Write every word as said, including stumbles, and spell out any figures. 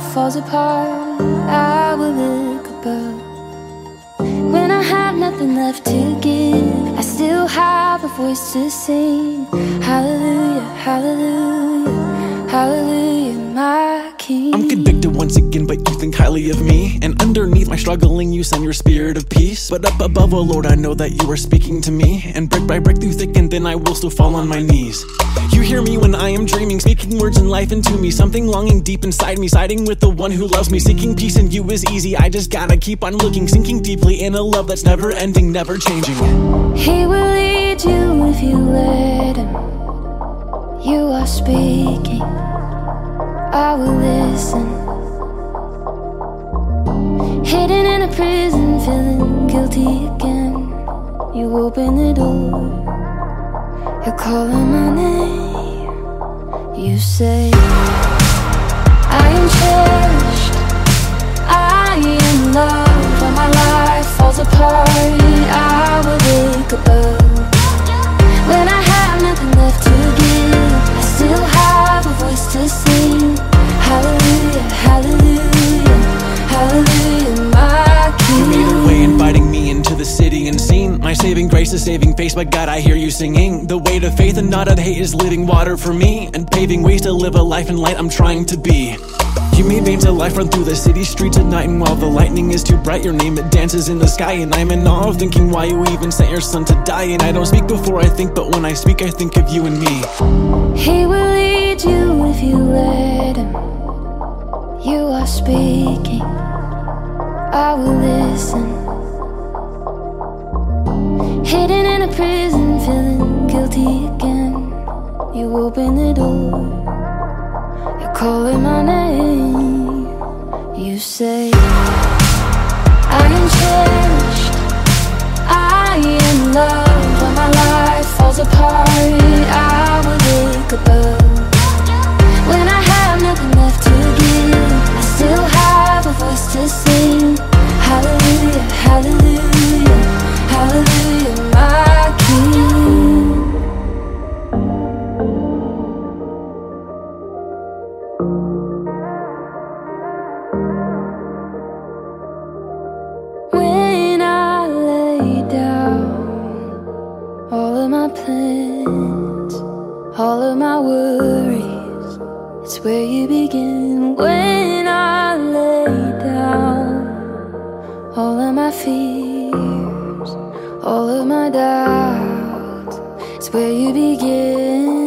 falls apart, I will look above. When I have nothing left to give, I still have a voice to sing. Hallelujah, hallelujah, hallelujah, my King. I'm convicted once again, but you think highly of me. And underneath my struggling, you send your spirit of peace. But up above, oh Lord, I know that you are speaking to me. And brick by brick through thick, and then I will still fall on my knees. You hear me when I am dreaming, speaking words and life into me. Something longing deep inside me, siding with the one who loves me. Seeking peace in you is easy, I just gotta keep on looking. Sinking deeply in a love that's never ending, never changing. He will lead you if you let him. You are speaking, I will listen. Hidden in a prison, feeling guilty again. You open the door, you're calling my name. You say, I am cherished, I am loved. When my life falls apart, I will look above. When I have nothing left to give, I still have a voice to sing. Hallelujah, hallelujah, hallelujah, my King. You made a way inviting me into the city unseen. My saving grace is saving face, but God, I hear you singing. The way to faith and not of hate is living water for me, and paving ways to live a life in light I'm trying to be. You made veins of life run through the city streets at night, and while the lightning is too bright, your name it dances in the sky. And I'm in awe of thinking why you even sent your son to die. And I don't speak before I think, but when I speak I think of you and me. He will lead you if you let him. You are speaking, I will listen. Hidden in a prison, feeling guilty again. You open the door, you're calling my name. You say, I am cherished, I am loved. When my life falls apart, I will look above. When I have nothing left to give, I still have a voice to sing. Hallelujah, hallelujah, hallelujah, my King. When I lay down all of my plans, all of my worries, it's where you begin. When I lay down all of my fears, all of my doubts, it's where you begin.